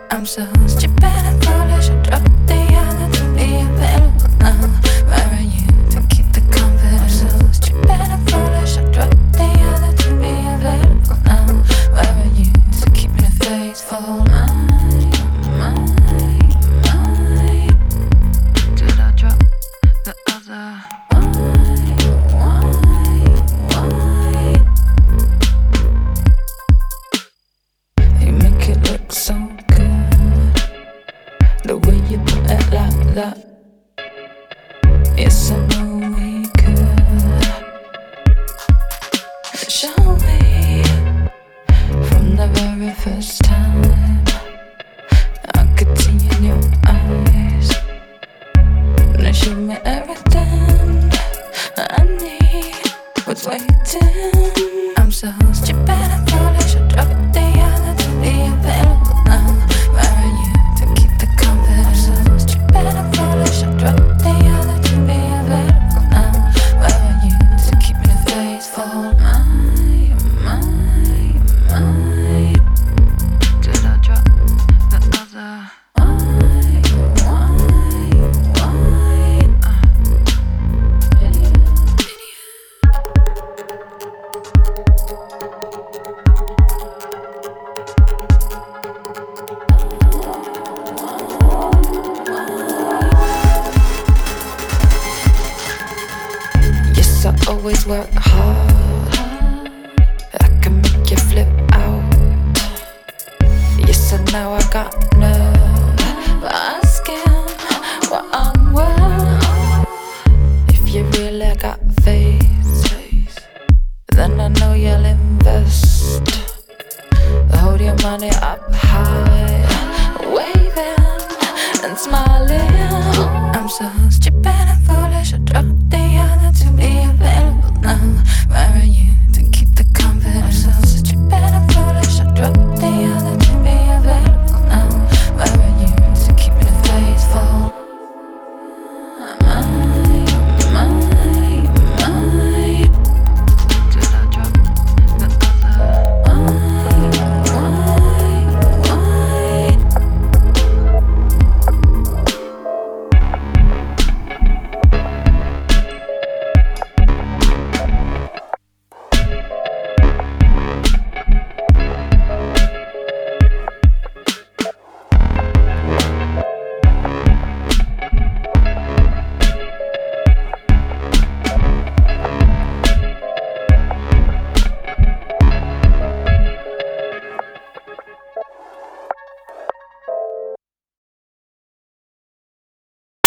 I'm so stupid and foolish. I dropped the other to be available now. Where are you to keep the confidence? I'm so stupid and foolish. I dropped the other to be available now. Where are you to keep me faithful? Did I drop the other? You make it look so good, the way you put it like that. Yes, I know we could. Shall we? From the very first time, I could see in your eyes. Now show me everything I need. What's waiting? I'm so stupid and foolish. I dropped the other to be available now. Where are you to keep the confidence? I'm so stupid and foolish. I dropped the other to be available now. Where are you to keep me faithful? Did I drop the other? Yes, I always work hard. I can make you flip out. Yes, and now I got nerve asking what I'm worth. If you really got faith, then I know you'll invest. Hold your money up high, waving and smiling. I'm so stupid and foolish. I dropped the other to be available now. Where are you